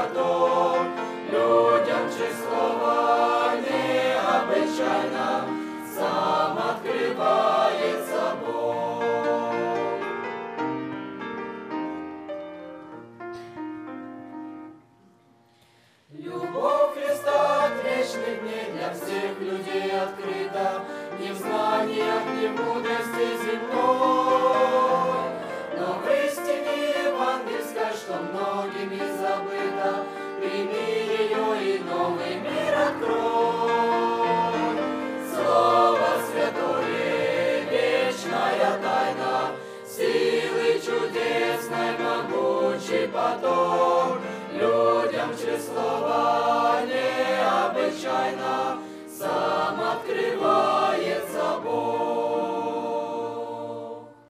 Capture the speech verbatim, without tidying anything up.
поток, людям чьи слова необычайно сам открывается Бог. Любовь Христа от вечных дней для всех людей открыта, не в знаниях, не в мудрости земной, но в истине евангельской, что многими забыта. Прими ее и новый мир открой. Слово святое, вечная тайна, силы чудесной, могучий поток, людям чьи слова необычайно сам открывает.